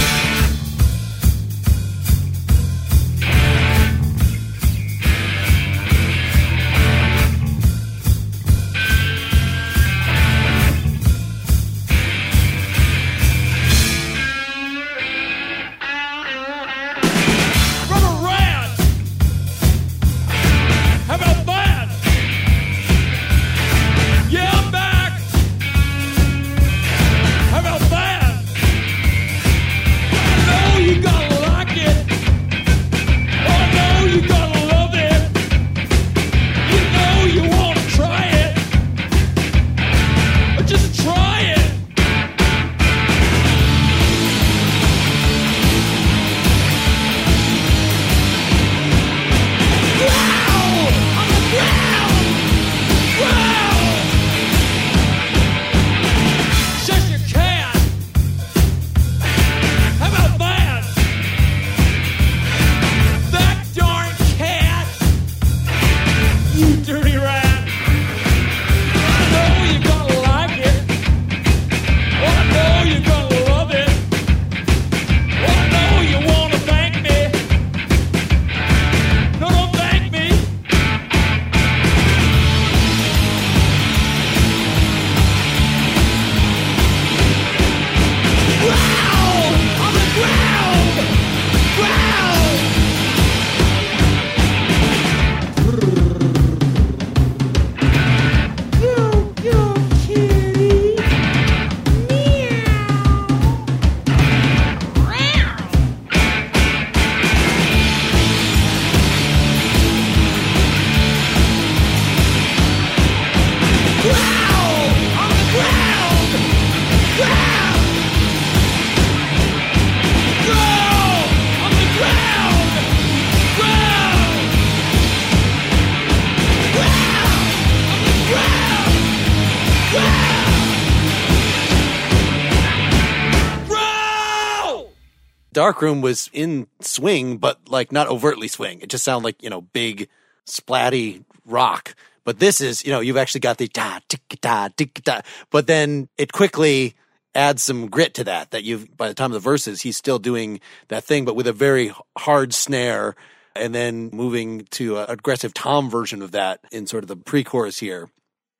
Darkroom was in swing, but like not overtly swing. It just sounded like, big splatty rock. But this is, you've actually got the da, tick, da, tick, da. But then it quickly adds some grit to that by the time of the verses, he's still doing that thing, but with a very hard snare, and then moving to an aggressive tom version of that in sort of the pre-chorus here.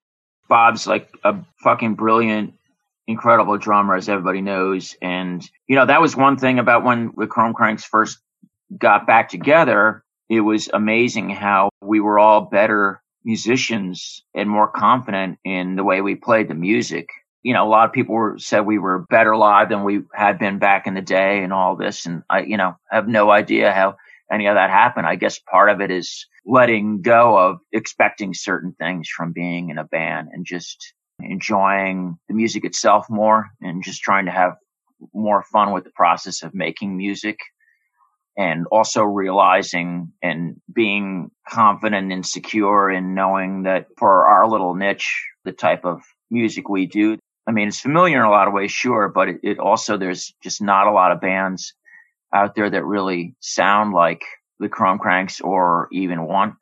Bob's like a fucking brilliant, incredible drummer, as everybody knows. And, that was one thing about when the Chrome Cranks first got back together. It was amazing how we were all better musicians and more confident in the way we played the music. A lot of people said we were better live than we had been back in the day and all this. And I, have no idea how any of that happened. I guess part of it is letting go of expecting certain things from being in a band and just enjoying the music itself more and just trying to have more fun with the process of making music, and also realizing and being confident and secure in knowing that for our little niche, the type of music we do, I mean, it's familiar in a lot of ways, sure, but it also, there's just not a lot of bands out there that really sound like the Chrome Cranks, or even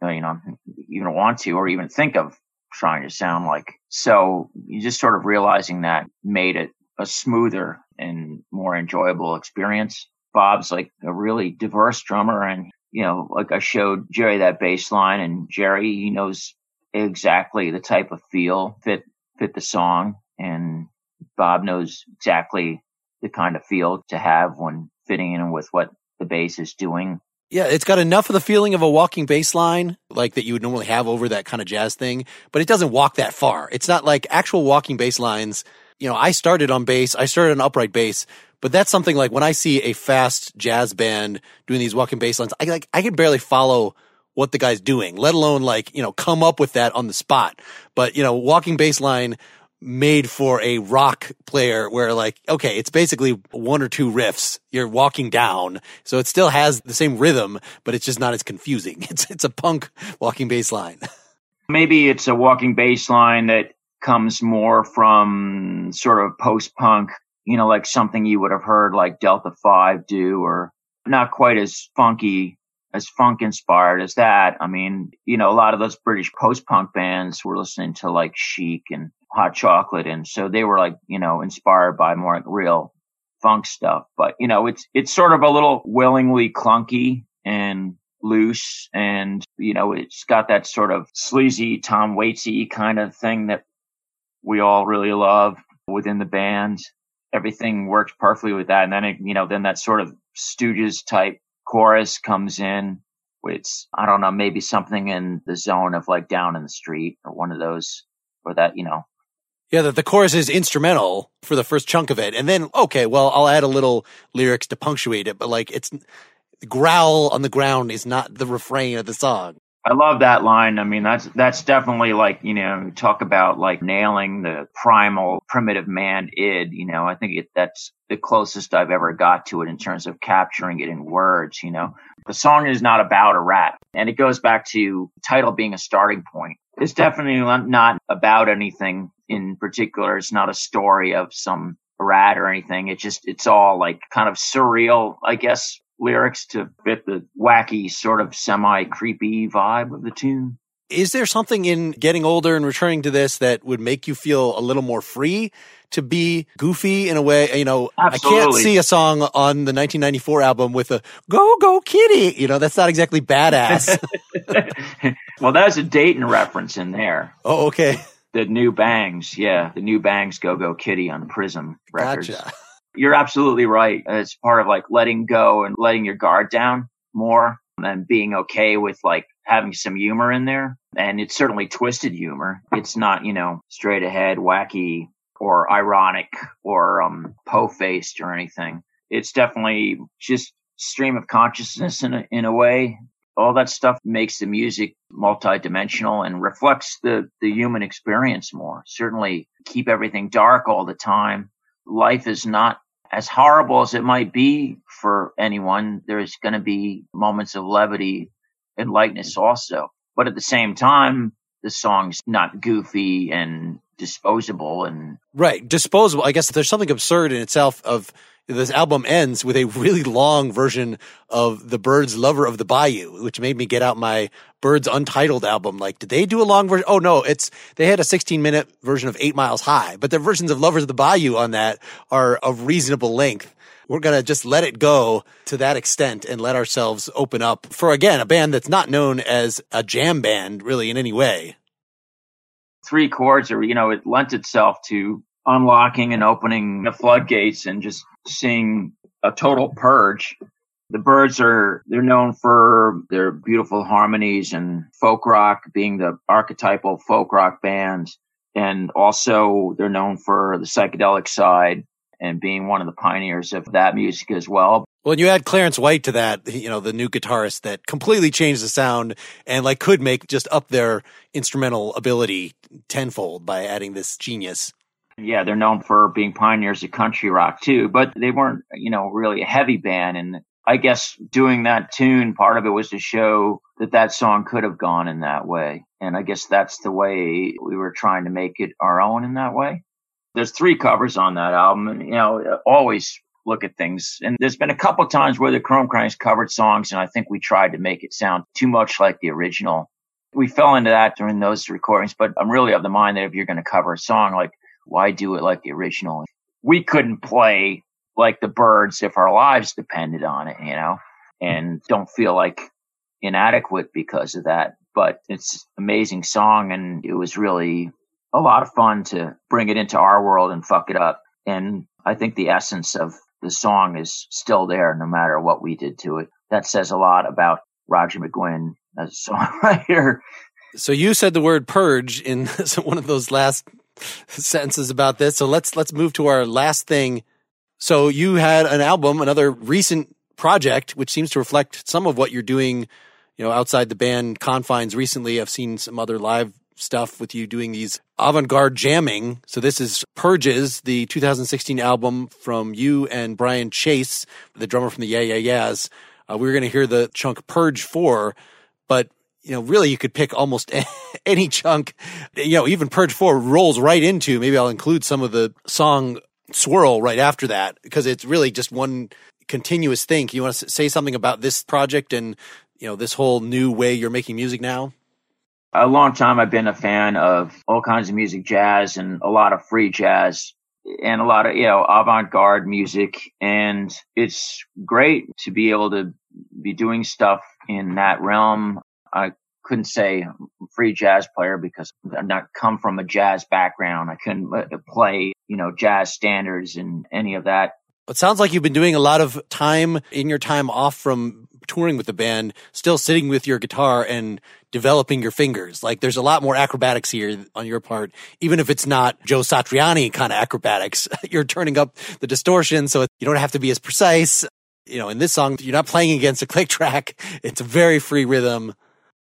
want to, or even think of trying to sound like. So you just sort of realizing that made it a smoother and more enjoyable experience. Bob's like a really diverse drummer, and like I showed Jerry that bass line, and Jerry, he knows exactly the type of feel fit the song, and Bob knows exactly the kind of feel to have when fitting in with what the bass is doing. Yeah, it's got enough of the feeling of a walking bass line, like that you would normally have over that kind of jazz thing, but it doesn't walk that far. It's not like actual walking bass lines. I started on bass, I started on upright bass, but that's something like when I see a fast jazz band doing these walking bass lines, I can barely follow what the guy's doing, let alone come up with that on the spot. But, walking bass line made for a rock player where okay, it's basically one or two riffs you're walking down. So it still has the same rhythm, but it's just not as confusing. It's a punk walking bass line. Maybe it's a walking bass line that comes more from sort of post-punk, like something you would have heard like Delta 5 do, or not quite as funky, as funk inspired as that. I mean, a lot of those British post-punk bands were listening to like Chic and Hot Chocolate, and so they were inspired by more real funk stuff. But it's sort of a little willingly clunky and loose, and it's got that sort of sleazy Tom Waitsy kind of thing that we all really love within the band. Everything works perfectly with that, and then then that sort of Stooges type chorus comes in, which I don't know, maybe something in the zone of like Down in the Street or one of those, or that. Yeah, the chorus is instrumental for the first chunk of it. And then, okay, well, I'll add a little lyrics to punctuate it, but it's the growl on the ground is not the refrain of the song. I love that line. I mean, that's definitely talk about like nailing the primal primitive man id. I think that's the closest I've ever got to it in terms of capturing it in words. The song is not about a rat, and it goes back to the title being a starting point. It's definitely not about anything in particular. It's not a story of some rat or anything. It's all like kind of surreal, I guess, lyrics to fit the wacky sort of semi-creepy vibe of the tune. Is there something in getting older and returning to this that would make you feel a little more free to be goofy in a way? Absolutely. I can't see a song on the 1994 album with a "Go Go Kitty." That's not exactly badass. Well, that's a Dayton reference in there. Oh, okay. The New Bangs, yeah, the New Bangs "Go Go Kitty" on Prism Records. Gotcha. You're absolutely right. It's part of like letting go and letting your guard down more, and being okay with like having some humor in there. And it's certainly twisted humor. It's not, straight ahead, wacky or ironic or po-faced or anything. It's definitely just stream of consciousness in a way. All that stuff makes the music multidimensional and reflects the human experience more. Certainly keep everything dark all the time. Life is not as horrible as it might be for anyone. There's going to be moments of levity and lightness also. But at the same time, the song's not goofy and disposable. And right, disposable. I guess there's something absurd in itself of this album ends with a really long version of the Byrds' Lover of the Bayou, which made me get out my Byrds Untitled album. Like, did they do a long version? Oh no, they had a 16-minute version of 8 Miles High, but their versions of Lovers of the Bayou on that are of reasonable length. We're going to just let it go to that extent and let ourselves open up for, again, a band that's not known as a jam band really in any way. 3 chords are, it lent itself to unlocking and opening the floodgates and just seeing a total purge. The Byrds they're known for their beautiful harmonies and folk rock, being the archetypal folk rock band. And also they're known for the psychedelic side and being one of the pioneers of that music as well. Well, and you add Clarence White to that, the new guitarist that completely changed the sound and could make just up their instrumental ability tenfold by adding this genius. Yeah, they're known for being pioneers of country rock too, but they weren't, really a heavy band. And I guess doing that tune, part of it was to show that song could have gone in that way. And I guess that's the way we were trying to make it our own in that way. There's 3 covers on that album, and, always look at things. And there's been a couple times where the Chrome Cranks covered songs, and I think we tried to make it sound too much like the original. We fell into that during those recordings, but I'm really of the mind that if you're going to cover a song, like, why do it like the original? We couldn't play like the Byrds if our lives depended on it, and don't feel like inadequate because of that. But it's an amazing song, and it was really a lot of fun to bring it into our world and fuck it up. And I think the essence of the song is still there no matter what we did to it. That says a lot about Roger McGuinn as a songwriter. So you said the word purge in one of those last sentences about this. So let's move to our last thing. So you had an album, another recent project, which seems to reflect some of what you're doing, outside the band confines recently. I've seen some other live stuff with you doing these avant-garde jamming. So this is Purges, the 2016 album from you and Brian Chase, the drummer from the Yeah Yeah Yeahs. We're going to hear the chunk Purge 4, but really you could pick almost any chunk. Even Purge 4 rolls right into, maybe I'll include some of the song Swirl right after that, because it's really just one continuous thing. Can you want to say something about this project and, this whole new way you're making music now? A long time I've been a fan of all kinds of music, jazz and a lot of free jazz and a lot of, avant-garde music. And it's great to be able to be doing stuff in that realm. I couldn't say free jazz player because I'm not come from a jazz background. I couldn't play, jazz standards and any of that. It sounds like you've been doing a lot of time in your time off from touring with the band, still sitting with your guitar and developing your fingers. Like there's a lot more acrobatics here on your part, even if it's not Joe Satriani kind of acrobatics. You're turning up the distortion so you don't have to be as precise. In this song, you're not playing against a click track. It's a very free rhythm.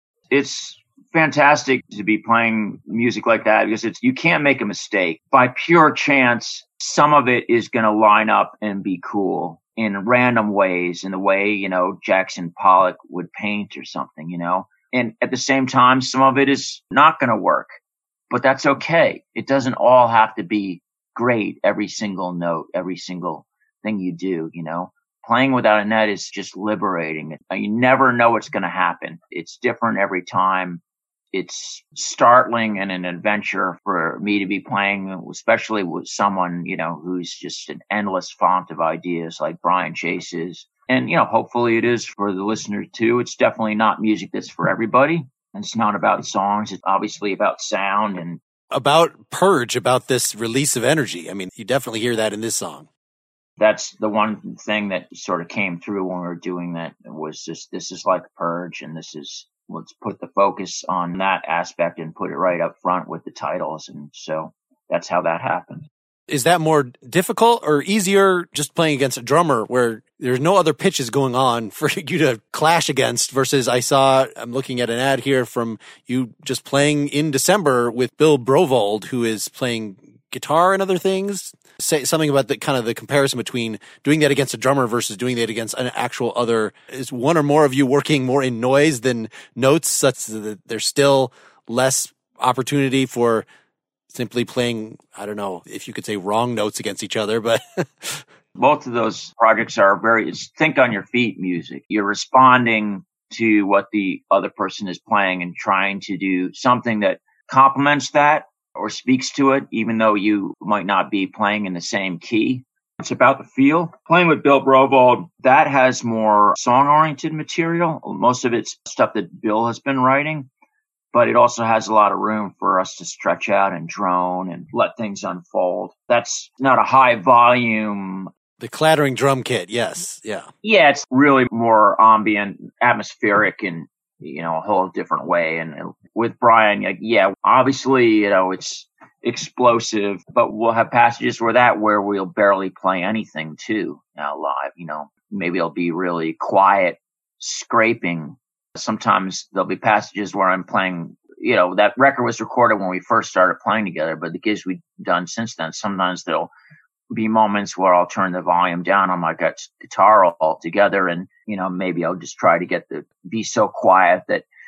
It's fantastic to be playing music like that because you can't make a mistake. By pure chance, some of it is going to line up and be cool in random ways, in the way, Jackson Pollock would paint or something, and at the same time, some of it is not going to work, but that's okay. It doesn't all have to be great. Every single note, every single thing you do, playing without a net is just liberating. You never know what's going to happen. It's different every time. It's startling and an adventure for me to be playing, especially with someone, who's just an endless font of ideas like Brian Chase is. And, hopefully it is for the listener too. It's definitely not music that's for everybody. It's not about songs. It's obviously about sound and about Purge, about this release of energy. I mean, you definitely hear that in this song. That's the one thing that sort of came through when we were doing that was just, this is like a purge, and let's put the focus on that aspect and put it right up front with the titles. And so that's how that happened. Is that more difficult or easier just playing against a drummer where there's no other pitches going on for you to clash against versus I'm looking at an ad here from you just playing in December with Bill Brovold, who is playing guitar and other things? Say something about the kind of the comparison between doing that against a drummer versus doing that against an actual other. Is one or more of you working more in noise than notes, such that there's still less opportunity for simply playing, I don't know if you could say wrong notes against each other, but both of those projects are it's think on your feet music. You're responding to what the other person is playing and trying to do something that complements that or speaks to it, even though you might not be playing in the same key. It's about the feel. Playing with Bill Brovold, that has more song-oriented material. Most of it's stuff that Bill has been writing, but it also has a lot of room for us to stretch out and drone and let things unfold. That's not a high volume. The clattering drum kit, yes. Yeah. Yeah, it's really more ambient, atmospheric, and, a whole different way. And with Brian, obviously, it's explosive, but we'll have passages where we'll barely play anything too live. Maybe it'll be really quiet, scraping. Sometimes there'll be passages where I'm playing, that record was recorded when we first started playing together, but the gigs we've done since then, sometimes there'll be moments where I'll turn the volume down on my guitar altogether. And, maybe I'll just try to be so quiet that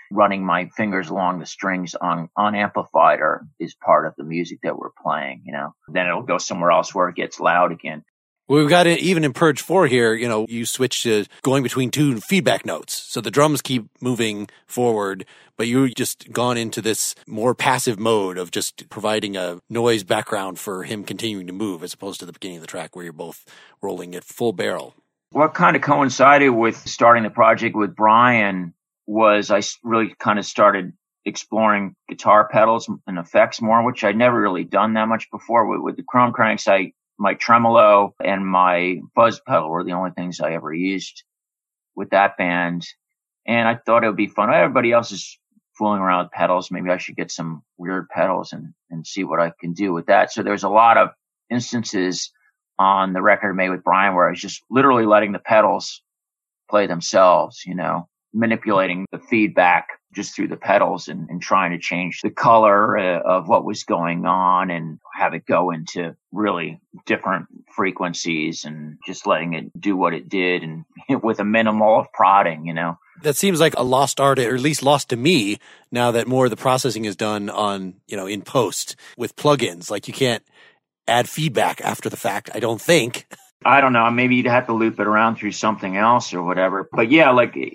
running my fingers along the strings on unamplified is part of the music that we're playing, Then it'll go somewhere else where it gets loud again. Well, we've got it even in Purge 4 here, you switch to going between two feedback notes. So the drums keep moving forward, but you just gone into this more passive mode of just providing a noise background for him continuing to move, as opposed to the beginning of the track where you're both rolling at full barrel. What kind of coincided with starting the project with Brian was I really kind of started exploring guitar pedals and effects more, which I'd never really done that much before. With the Chrome Cranks, my tremolo and my fuzz pedal were the only things I ever used with that band. And I thought it would be fun. Everybody else is fooling around with pedals. Maybe I should get some weird pedals and see what I can do with that. So there's a lot of instances on the record made with Brian where I was just literally letting the pedals play themselves, manipulating the feedback just through the pedals and trying to change the color of what was going on and have it go into really different frequencies and just letting it do what it did and with a minimal of prodding, That seems like a lost art, or at least lost to me, now that more of the processing is done on, in post with plugins. Like you can't add feedback after the fact, I don't think. I don't know. Maybe you'd have to loop it around through something else or whatever. But yeah,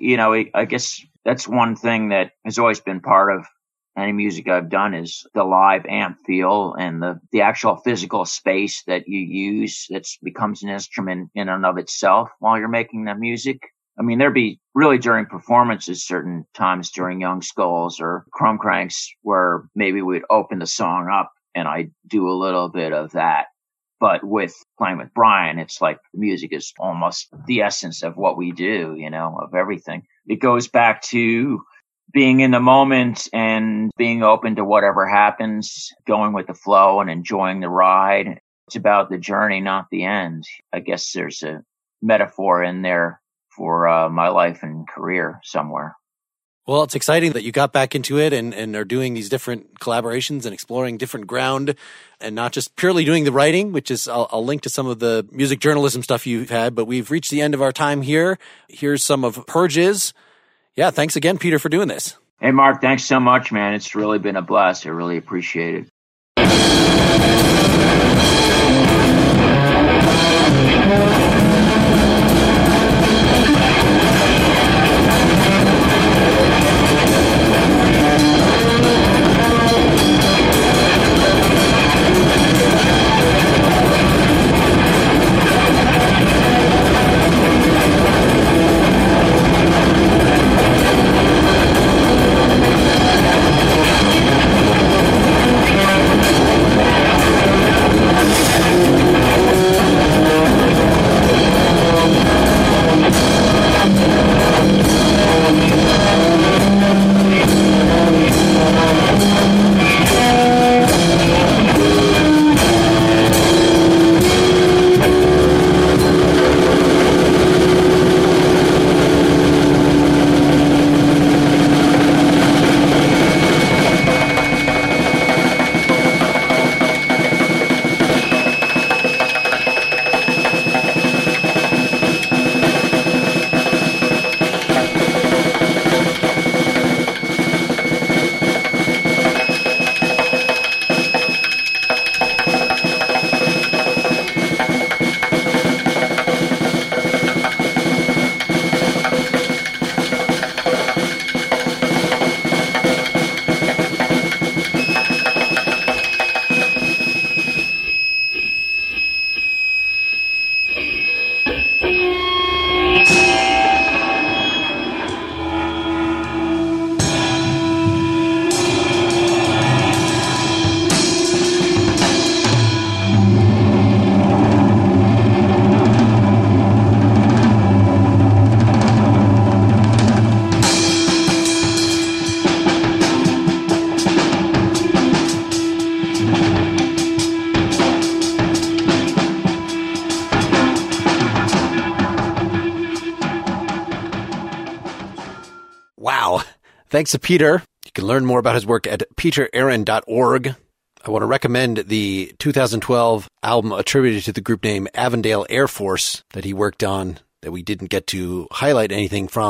I guess that's one thing that has always been part of any music I've done is the live amp feel and the actual physical space that you use that becomes an instrument in and of itself while you're making the music. I mean, there'd be really during performances, certain times during Young Skulls or Chrome Cranks where maybe we'd open the song up and I'd do a little bit of that. But with playing with Brian, it's like the music is almost the essence of what we do, of everything. It goes back to being in the moment and being open to whatever happens, going with the flow and enjoying the ride. It's about the journey, not the end. I guess there's a metaphor in there for my life and career somewhere. Well, it's exciting that you got back into it and are doing these different collaborations and exploring different ground and not just purely doing the writing, which is, I'll link to some of the music journalism stuff you've had, but we've reached the end of our time here. Here's some of Purge's. Yeah, thanks again, Peter, for doing this. Hey, Mark, thanks so much, man. It's really been a blast. I really appreciate it. Wow. Thanks to Peter. You can learn more about his work at peteraaron.org. I want to recommend the 2012 album attributed to the group name Avondale Air Force that he worked on that we didn't get to highlight anything from.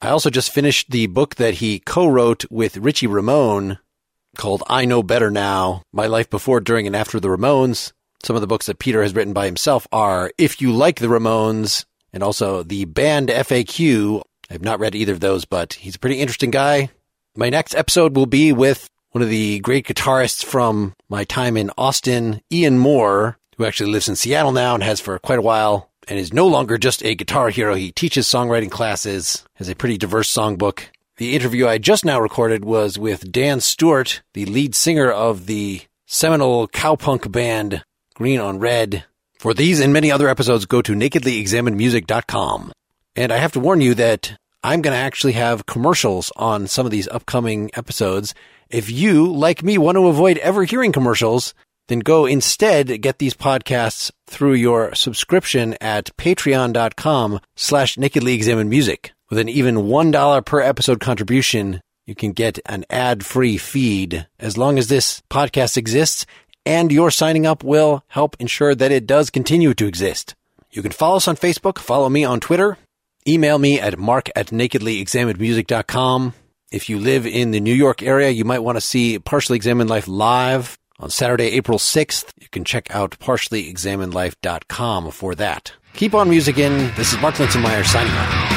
I also just finished the book that he co-wrote with Richie Ramone called I Know Better Now, My Life Before, During, and After the Ramones. Some of the books that Peter has written by himself are If You Like the Ramones and also The Band FAQ. I've not read either of those, but he's a pretty interesting guy. My next episode will be with one of the great guitarists from my time in Austin, Ian Moore, who actually lives in Seattle now and has for quite a while, and is no longer just a guitar hero. He teaches songwriting classes, has a pretty diverse songbook. The interview I just now recorded was with Dan Stewart, the lead singer of the seminal cowpunk band Green on Red. For these and many other episodes, go to nakedlyexaminedmusic.com. And I have to warn you that I'm going to actually have commercials on some of these upcoming episodes. If you, like me, want to avoid ever hearing commercials, then go instead get these podcasts through your subscription at patreon.com/nakedlyexaminedmusic. With an even $1 per episode contribution, you can get an ad-free feed as long as this podcast exists, and your signing up will help ensure that it does continue to exist. You can follow us on Facebook, follow me on Twitter, email me at mark@nakedlyexaminedmusic.com. If you live in the New York area, you might want to see Partially Examined Life live on Saturday, April 6th. You can check out partiallyexaminedlife.com for that. Keep on musicking. This is Mark Linsenmeyer signing off.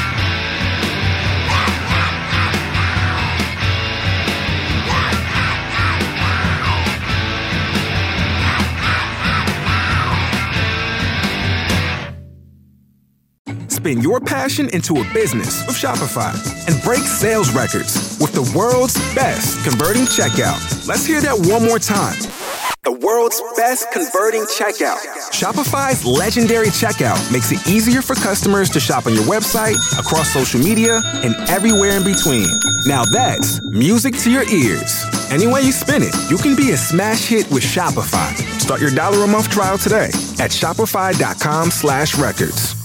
Spin your passion into a business with Shopify and break sales records with the world's best converting checkout. Let's hear that one more time. The world's best converting checkout. Shopify's legendary checkout makes it easier for customers to shop on your website, across social media, and everywhere in between. Now that's music to your ears. Any way you spin it, you can be a smash hit with Shopify. Start your $1 a month trial today at shopify.com/records.